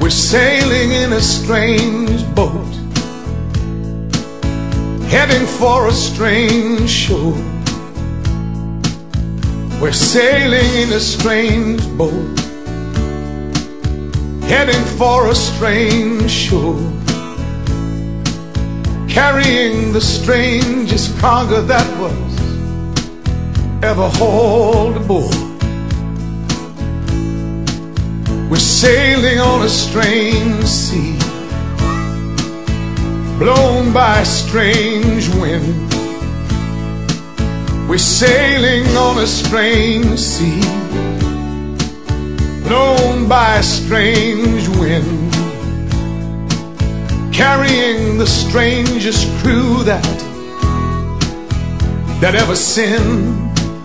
We're sailing in a strange boat, heading for a strange shore. We're sailing in a strange boat, heading for a strange shore, carrying the strangest cargo that was ever hauled aboard. We're sailing on a strange sea, blown by a strange wind. We're sailing on a strange sea, blown by a strange wind, carrying the strangest crew that ever sinned.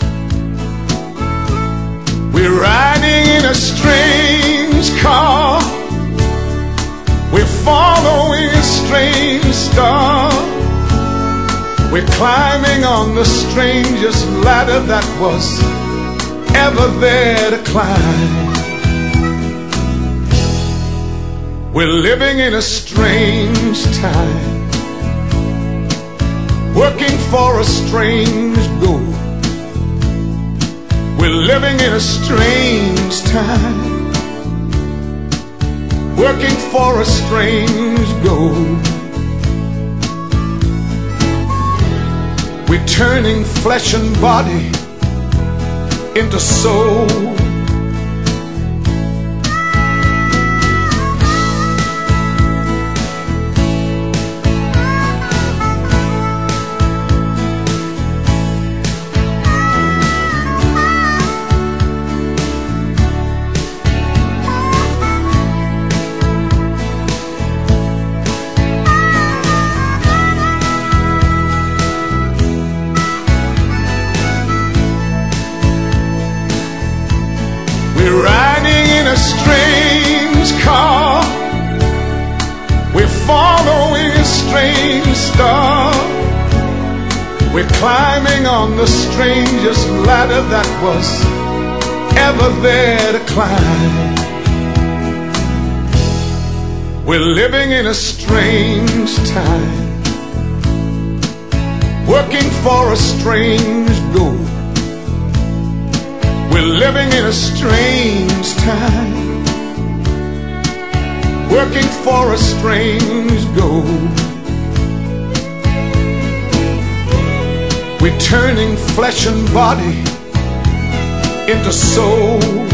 We're riding in a strange car, we're following a strange star, we're climbing on the strangest ladder that was ever there to climb. We're living in a strange time, working for a strange goal. We're living in a strange time, working for a strange goal. We're turning flesh and body into soul. We're riding in a strange car, we're following a strange star, we're climbing on the strangest ladder that was ever there to climb. We're living in a strange time, working for a strange goal. We're living in a strange time, working for a strange goal. We're turning flesh and body into soul.